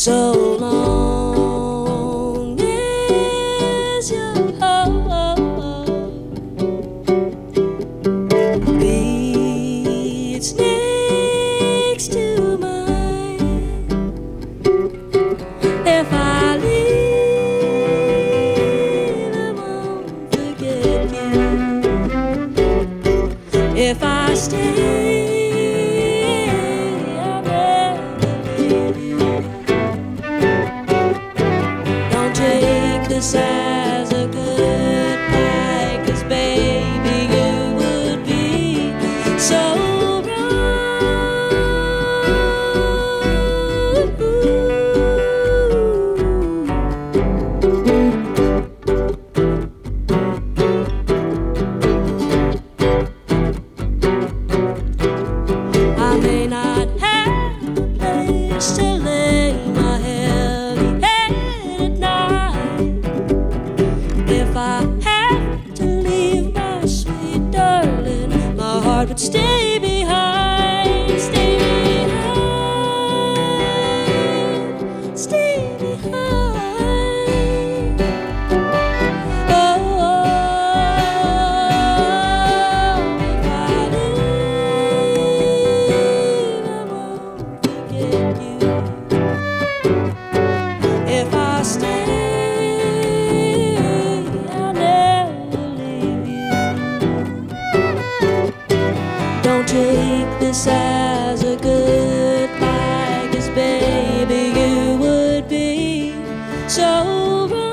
so long as your heart beats next to mine. If I leave, I won't forget you. If I stay, I'll never leave you. Don't take this as a goodbye, 'cause baby, you would be so I may not have a place to lay my heavy head at night. If I have to leave my sweet darling, my heart would stay behind, stay behind, stay behind. Oh, if I leave, I won't forget you. If I stay, I'll never leave you. Don't take this as a goodbye, 'cause baby, you would be so wrong.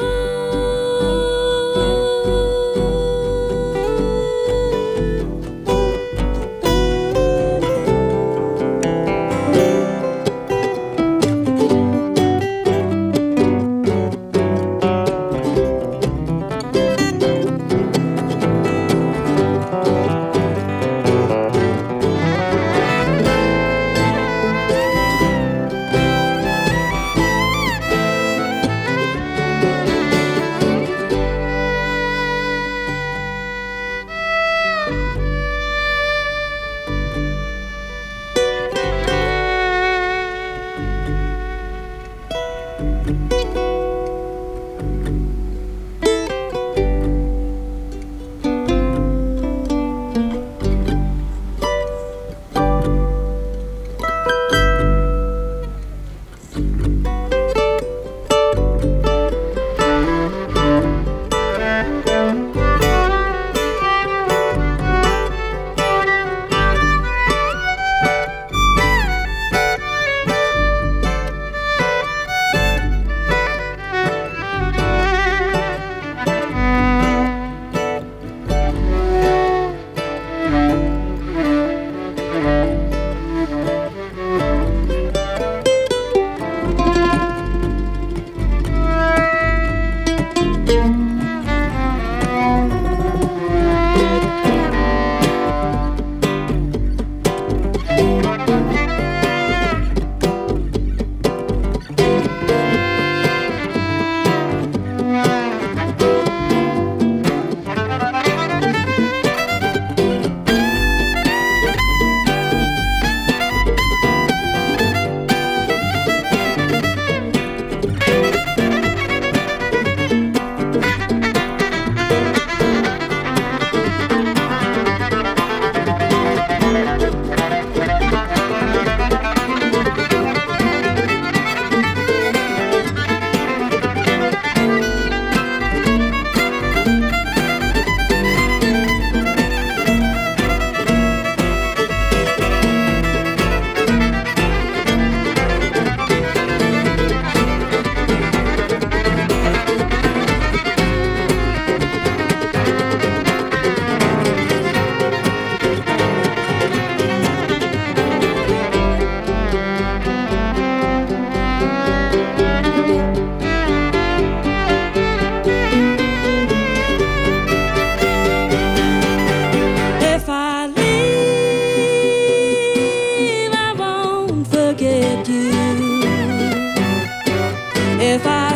If I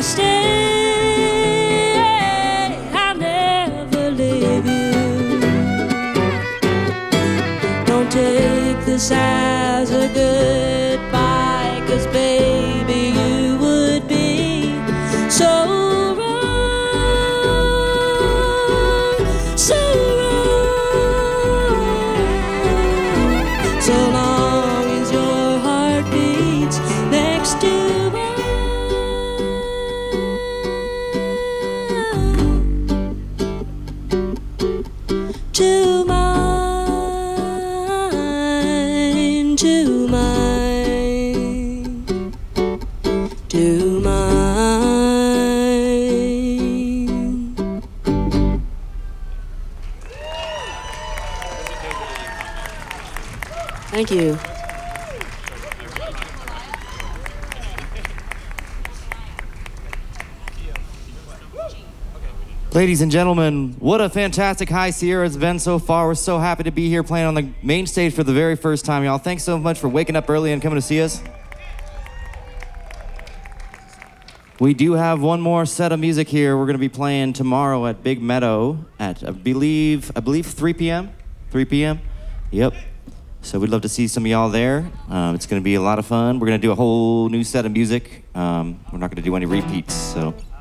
stay, I'll never leave you. Don't take this as a goodbye, 'cause baby, you would Thank you. Ladies and gentlemen, what a fantastic High Sierra it's been so far. We're so happy to be here playing on the main stage for the very first time, y'all. Thanks so much for waking up early and coming to see us. We do have one more set of music here. We're going to be playing tomorrow at Big Meadow at, I believe 3 p.m.? 3 p.m.? Yep. So we'd love to see some of y'all there. It's going to be a lot of fun. We're going to do a whole new set of music. We're not going to do any repeats, so...